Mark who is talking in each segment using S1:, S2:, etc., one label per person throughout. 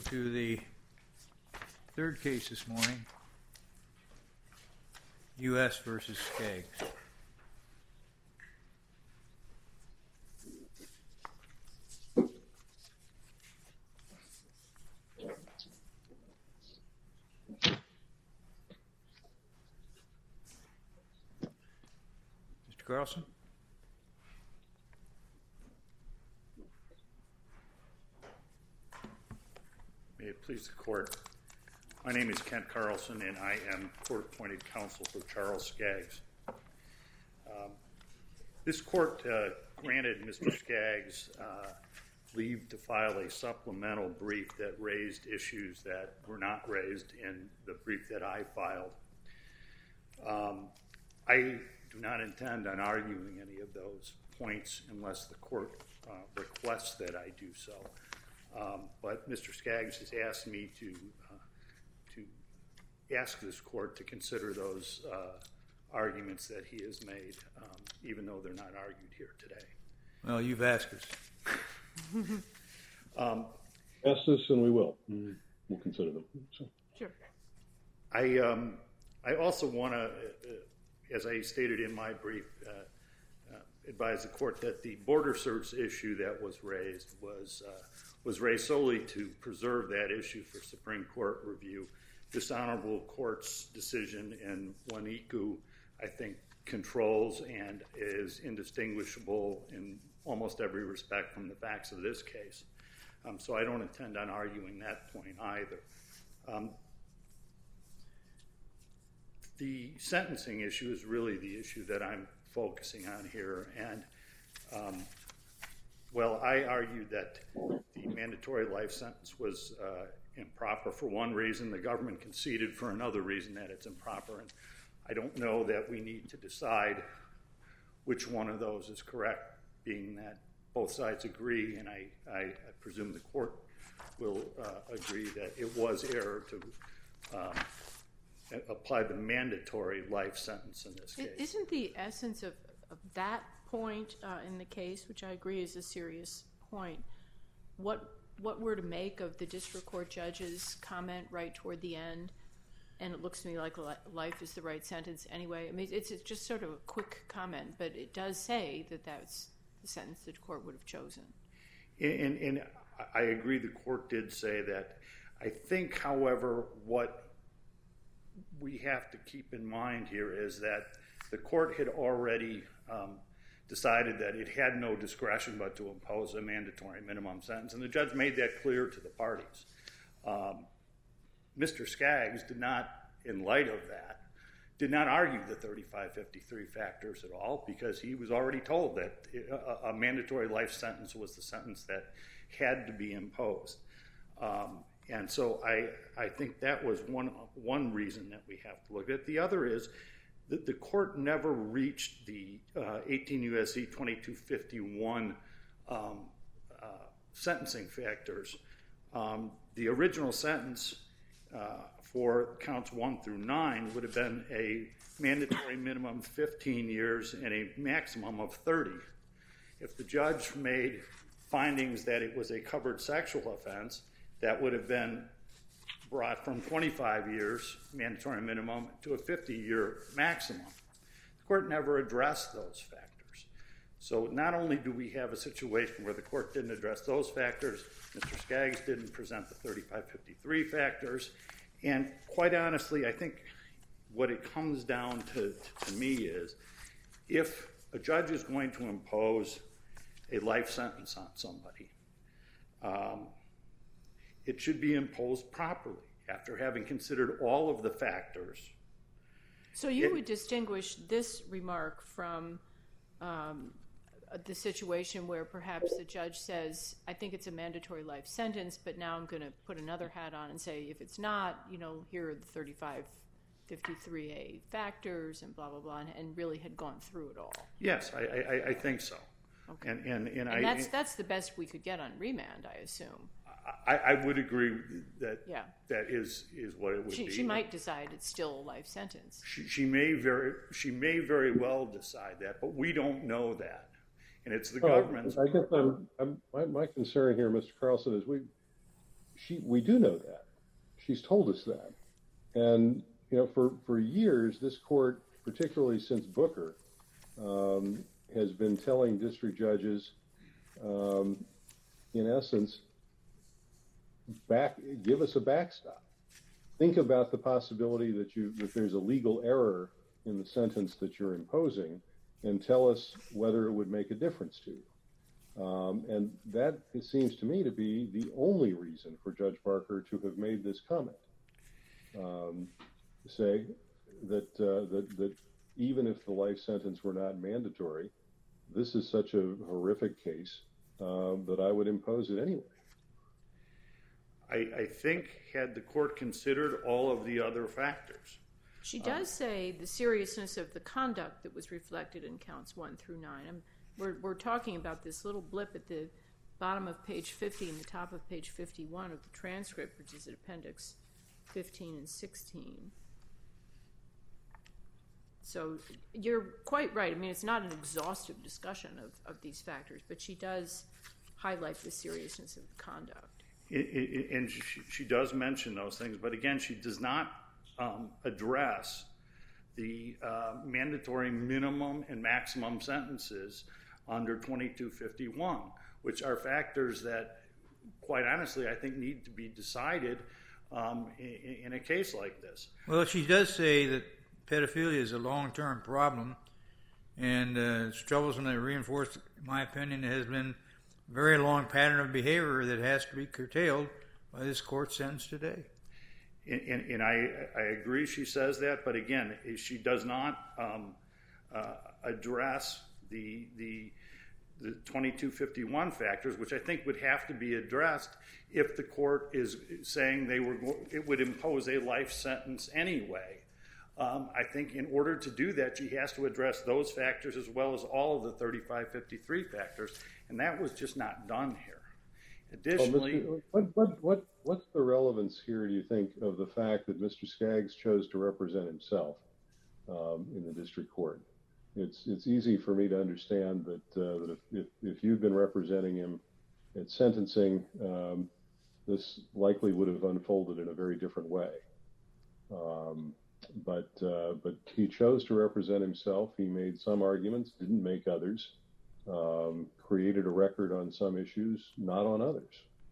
S1: To the third case this morning, U.S. v. Skaggs. Mr. Carlson?
S2: May it please the court. My name is Kent Carlson, and I am court-appointed counsel for Charles Skaggs. This court granted Mr. Skaggs leave to file a supplemental brief that raised issues that were not raised in the brief that I filed. I do not intend on arguing any of those points unless the court requests that I do so. But Mr. Skaggs has asked me to ask this court to consider those arguments that he has made, even though they're not argued here today.
S1: Well, you've asked us.
S3: Ask us and we will. We'll consider them. So.
S4: Sure.
S2: I also want to, as I stated in my brief, advise the court that the border search issue that was raised solely to preserve that issue for Supreme Court review. This honorable court's decision in Waniku, I think, controls and is indistinguishable in almost every respect from the facts of this case. So I don't intend on arguing that point either. The sentencing issue is really the issue that I'm focusing on here. And, I argued that the mandatory life sentence was improper for one reason. The government conceded for another reason that it's improper. And I don't know that we need to decide which one of those is correct, being that both sides agree, and I presume the court will agree that it was error to apply the mandatory life sentence in this case.
S4: Isn't the essence of that point in the case, which I agree is a serious point, what we're to make of the district court judge's comment right toward the end? And it looks to me like life is the right sentence anyway. I mean, it's just sort of a quick comment, but it does say that that's the sentence the court would have chosen.
S2: And I agree the court did say that. I think, however, what we have to keep in mind here is that the court had already decided that it had no discretion but to impose a mandatory minimum sentence, and the judge made that clear to the parties. Mr. Skaggs did not, in light of that, did not argue the 3553 factors at all, because he was already told that a mandatory life sentence was the sentence that had to be imposed. And so I think that was one reason that we have to look at. The other is that the court never reached the 18 U.S.C. 2251 sentencing factors. The original sentence for counts 1 through 9 would have been a mandatory minimum of 15 years and a maximum of 30. If the judge made findings that it was a covered sexual offense, that would have been brought from 25 years mandatory minimum to a 50-year maximum. The court never addressed those factors. So not only do we have a situation where the court didn't address those factors, Mr. Skaggs didn't present the 3553 factors, and quite honestly, I think what it comes down to me is if a judge is going to impose a life sentence on somebody, it should be imposed properly after having considered all of the factors.
S4: So you would distinguish this remark from the situation where perhaps the judge says, I think it's a mandatory life sentence, but now I'm going to put another hat on and say, if it's not, here are the 3553A factors and blah, blah, blah, and really had gone through it all.
S2: Yes, I think so.
S4: Okay. And that's the best we could get on remand, I assume.
S2: I would agree that that is what it would be.
S4: She might decide it's still a life sentence.
S2: She may very well decide that, but we don't know that, and it's the government's.
S3: I guess my concern here, Mr. Carlson, is we do know that. She's told us that. And, for years, this court, particularly since Booker, has been telling district judges, in essence, give us a backstop. Think about the possibility that there's a legal error in the sentence that you're imposing, and tell us whether it would make a difference to you. And that, it seems to me, to be the only reason for Judge Barker to have made this comment. Say that even if the life sentence were not mandatory, this is such a horrific case that I would impose it anyway.
S2: I think had the court considered all of the other factors.
S4: She does say the seriousness of the conduct that was reflected in counts 1 through 9. We're talking about this little blip at the bottom of page 50 and the top of page 51 of the transcript, which is at appendix 15 and 16. So you're quite right. I mean, it's not an exhaustive discussion of these factors, but she does highlight the seriousness of the conduct.
S2: And she does mention those things, but again, she does not address the mandatory minimum and maximum sentences under 2251, which are factors that, quite honestly, I think need to be decided in a case like this.
S1: Well, she does say that pedophilia is a long-term problem, and it's troublesome that reinforced, in my opinion, it has been a very long pattern of behavior that has to be curtailed by this court sentence today.
S2: And I agree she says that, but again, she does not address the 2251 factors, which I think would have to be addressed if the court is saying it would impose a life sentence anyway. I think in order to do that, she has to address those factors as well as all of the 3553 factors, and that was just not done here. Additionally,
S3: what's the relevance here, do you think, of the fact that Mr. Skaggs chose to represent himself in the district court? It's easy for me to understand that if you've been representing him at sentencing, this likely would have unfolded in a very different way. But he chose to represent himself. He made some arguments, didn't make others. Created a record on some issues, not on others.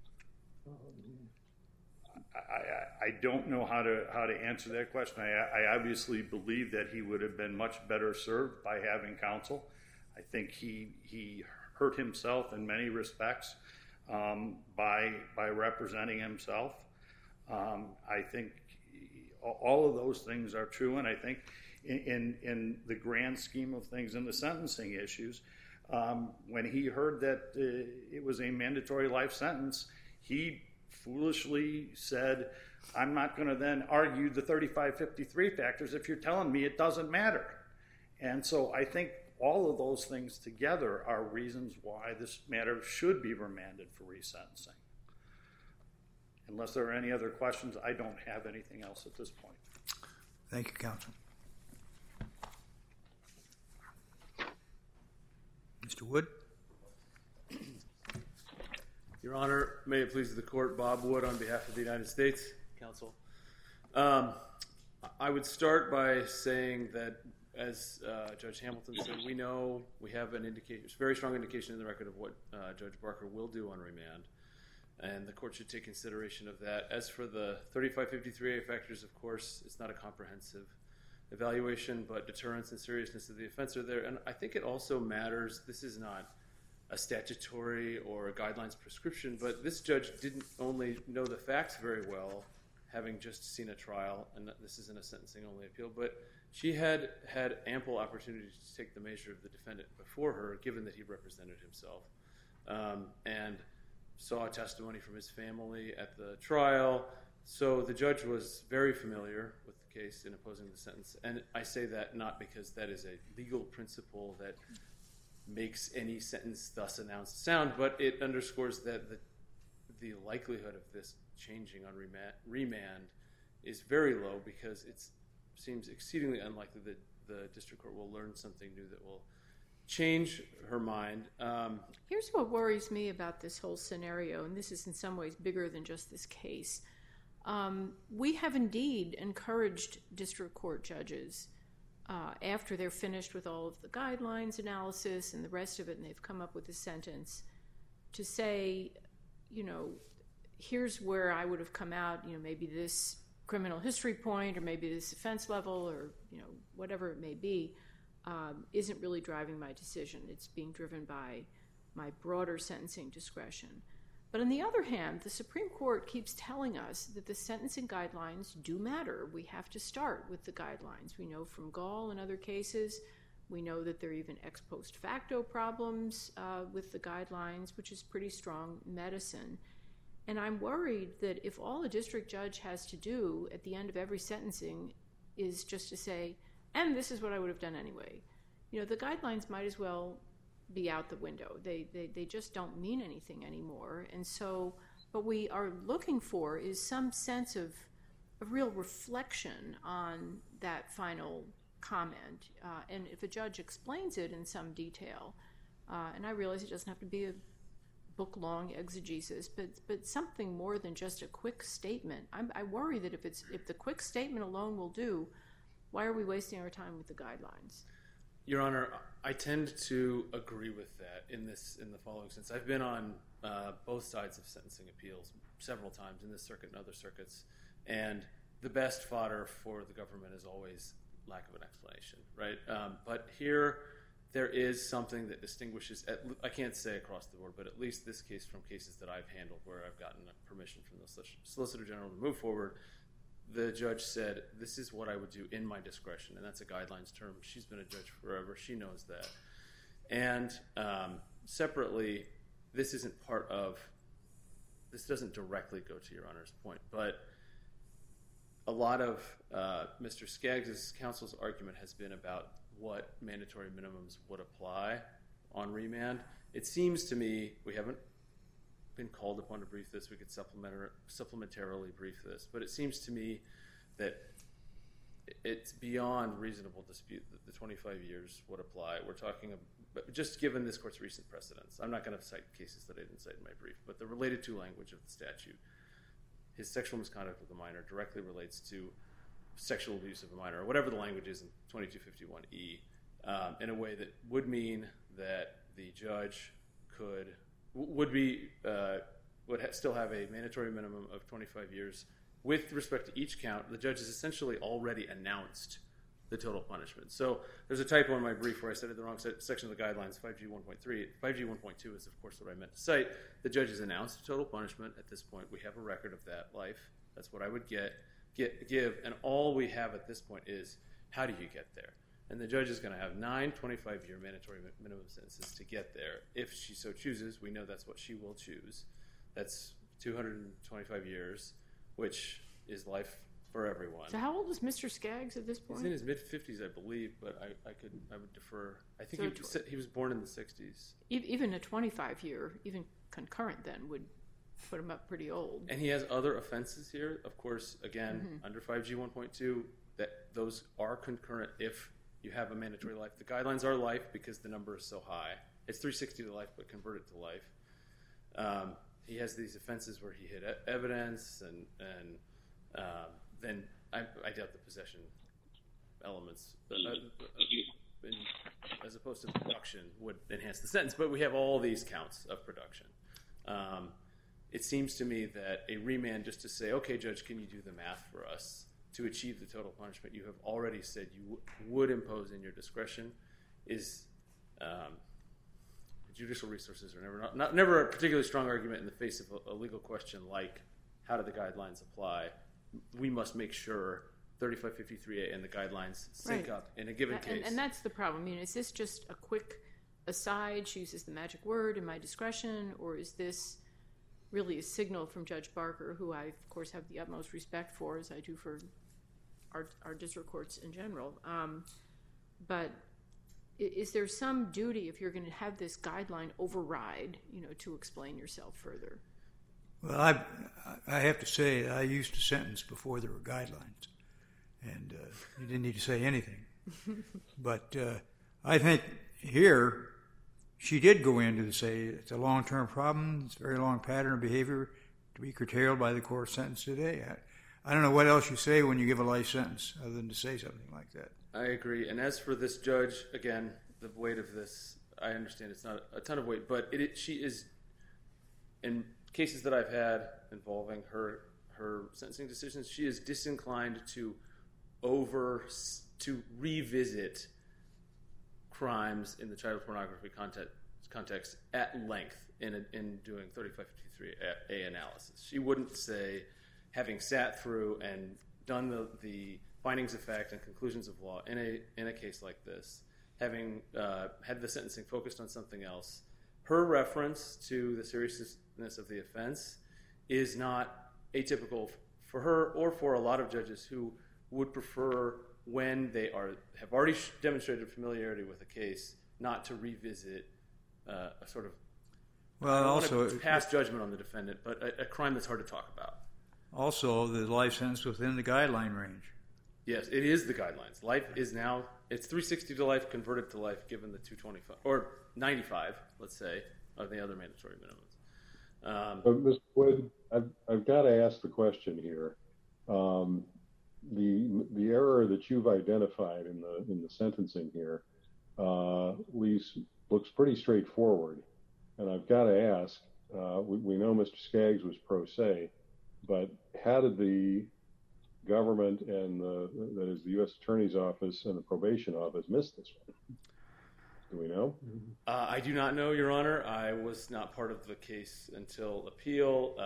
S2: I don't know how to answer that question. I obviously believe that he would have been much better served by having counsel. I think he hurt himself in many respects by representing himself. I think all of those things are true, and I think in the grand scheme of things in the sentencing issues, when he heard that it was a mandatory life sentence, he foolishly said, I'm not going to then argue the 3553 factors if you're telling me it doesn't matter. And so I think all of those things together are reasons why this matter should be remanded for resentencing. Unless there are any other questions, I don't have anything else at this point.
S1: Thank you, counsel. Mr. Wood?
S5: Your Honor, may it please the court, Bob Wood on behalf of the United States Counsel. I would start by saying that, as Judge Hamilton said, we have an indication, very strong indication in the record of what Judge Barker will do on remand, and the court should take consideration of that. As for the 3553A factors, of course, it's not a comprehensive evaluation, but deterrence and seriousness of the offense are there. And I think it also matters, this is not a statutory or a guidelines prescription, but this judge didn't only know the facts very well, having just seen a trial, and this isn't a sentencing-only appeal, but she had ample opportunity to take the measure of the defendant before her, given that he represented himself, and saw testimony from his family at the trial. So the judge was very familiar with the case in opposing the sentence. And I say that not because that is a legal principle that makes any sentence thus announced sound, but it underscores that the likelihood of this changing on remand is very low, because it seems exceedingly unlikely that the district court will learn something new that will change her mind.
S4: Here's what worries me about this whole scenario, and this is in some ways bigger than just this case. We have indeed encouraged district court judges, after they're finished with all of the guidelines analysis and the rest of it, and they've come up with a sentence, to say, here's where I would have come out, maybe this criminal history point or maybe this offense level or, whatever it may be, isn't really driving my decision. It's being driven by my broader sentencing discretion. But on the other hand, the Supreme Court keeps telling us that the sentencing guidelines do matter. We have to start with the guidelines. We know from Gall and other cases, we know that there are even ex post facto problems with the guidelines, which is pretty strong medicine. And I'm worried that if all a district judge has to do at the end of every sentencing is just to say, and this is what I would have done anyway, the guidelines might as well be out the window. They just don't mean anything anymore. And so what we are looking for is some sense of real reflection on that final comment. And if a judge explains it in some detail, and I realize it doesn't have to be a book-long exegesis, but something more than just a quick statement. I worry that if the quick statement alone will do, why are we wasting our time with the guidelines?
S5: Your Honor, I tend to agree with that in the following sense. I've been on both sides of sentencing appeals several times in this circuit and other circuits, and the best fodder for the government is always lack of an explanation, right? But here, there is something that distinguishes, I can't say across the board, but at least this case from cases that I've handled where I've gotten permission from the Solicitor General to move forward. The judge said, this is what I would do in my discretion, and that's a guidelines term. She's been a judge forever. She knows that. And separately, this doesn't directly go to Your Honor's point, but a lot of Mr. Skaggs' counsel's argument has been about what mandatory minimums would apply on remand. It seems to me, we haven't been called upon to brief this, we could supplementarily brief this, but it seems to me that it's beyond reasonable dispute that the 25 years would apply. We're talking about, just given this court's recent precedents, I'm not going to cite cases that I didn't cite in my brief, but the related to language of the statute, his sexual misconduct with a minor directly relates to sexual abuse of a minor, or whatever the language is in 2251E, in a way that would mean that the judge would still have a mandatory minimum of 25 years. With respect to each count, the judge has essentially already announced the total punishment. So there's a typo in my brief where I cited the wrong section of the guidelines, 5G 1.3. 5G 1.2 is, of course, what I meant to cite. The judge has announced total punishment. At this point, we have a record of that life. That's what I would give, and all we have at this point is, how do you get there? And the judge is going to have 9 25-year mandatory minimum sentences to get there. If she so chooses, we know that's what she will choose. That's 225 years, which is life for everyone.
S4: So how old is Mr. Skaggs at this point?
S5: He's in his mid-50s, I believe, but I would defer. I think he was born in the 60s.
S4: Even a 25-year, even concurrent then, would put him up pretty old.
S5: And he has other offenses here. Of course, again, under 5G 1.2, that those are concurrent if you have a mandatory life. The guidelines are life because the number is so high. It's 360 to life, but convert it to life. He has these offenses where he hid evidence, and then I doubt the possession elements, as opposed to production, would enhance the sentence. But we have all these counts of production. It seems to me that a remand just to say, okay, judge, can you do the math for us to achieve the total punishment you have already said you would impose in your discretion is judicial resources are never a particularly strong argument in the face of a legal question like how do the guidelines apply. We must make sure 3553A and the guidelines sync up in a given case.
S4: And that's the problem. I mean, is this just a quick aside, she uses the magic word in my discretion, or is this really a signal from Judge Barker, who I, of course, have the utmost respect for, as I do for our district courts in general. But is there some duty, if you're going to have this guideline override, to explain yourself further?
S1: Well, I have to say I used to sentence before there were guidelines, and you didn't need to say anything. But I think here, she did go into to say it's a long-term problem. It's a very long pattern of behavior to be curtailed by the court sentence today. I don't know what else you say when you give a life sentence other than to say something like that.
S5: I agree. And as for this judge, again, the weight of this, I understand it's not a ton of weight, but she is, in cases that I've had involving her sentencing decisions, she is disinclined to revisit crimes in the child pornography context at length in doing 3553A analysis. She wouldn't say, having sat through and done the findings of fact and conclusions of law in a case like this, having had the sentencing focused on something else, her reference to the seriousness of the offense is not atypical for her or for a lot of judges who would prefer, when they have already demonstrated familiarity with a case, not to revisit a sort of past judgment on the defendant, but a crime that's hard to talk about.
S1: Also, the life sentence within the guideline range.
S5: Yes, it is the guidelines. Life is now, it's 360 to life, converted to life, given the 225, or 95, let's say, of the other mandatory minimums.
S3: Mr. Wood, I've got to ask the question here. The error that you've identified in the sentencing here looks pretty straightforward, and I've got to ask. We know Mr. Skaggs was pro se, but how did the government and that is the U.S. Attorney's Office and the probation office miss this one? Do we know?
S5: I do not know, Your Honor. I was not part of the case until appeal.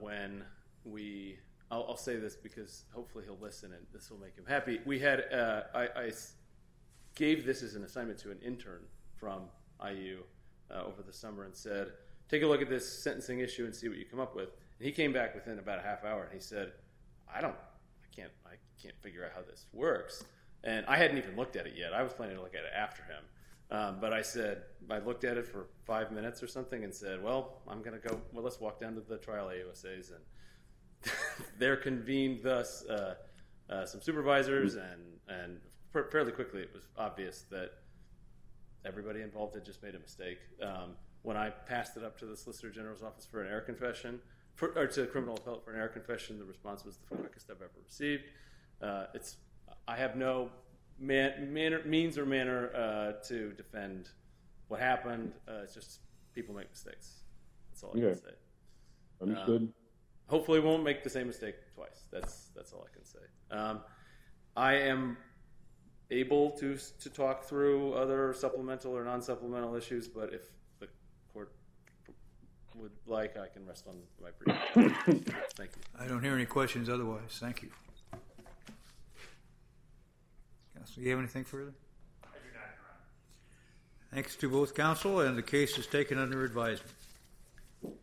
S5: I'll say this because hopefully he'll listen and this will make him happy. We had I gave this as an assignment to an intern from IU over the summer and said, take a look at this sentencing issue and see what you come up with. And he came back within about a half hour and he said, I can't figure out how this works. And I hadn't even looked at it yet. I was planning to look at it after him. But I looked at it for 5 minutes or something and said, well, I'm going to go, let's walk down to the trial AUSAs. And there convened thus some supervisors, and fairly quickly it was obvious that everybody involved had just made a mistake. When I passed it up to the Solicitor General's office for an error confession, or to the criminal appellate for an error confession, the response was the quickest I've ever received. I have no means or manner to defend what happened. It's just people make mistakes. That's all I can say.
S3: Understood.
S5: Hopefully, we won't make the same mistake twice. That's all I can say. I am able to talk through other supplemental or non-supplemental issues, but if the court would like, I can rest on my brief. Thank you.
S1: I don't hear any questions otherwise. Thank you. Do you have anything further?
S6: I do not, Your Honor.
S1: Thanks to both counsel, and the case is taken under advisement.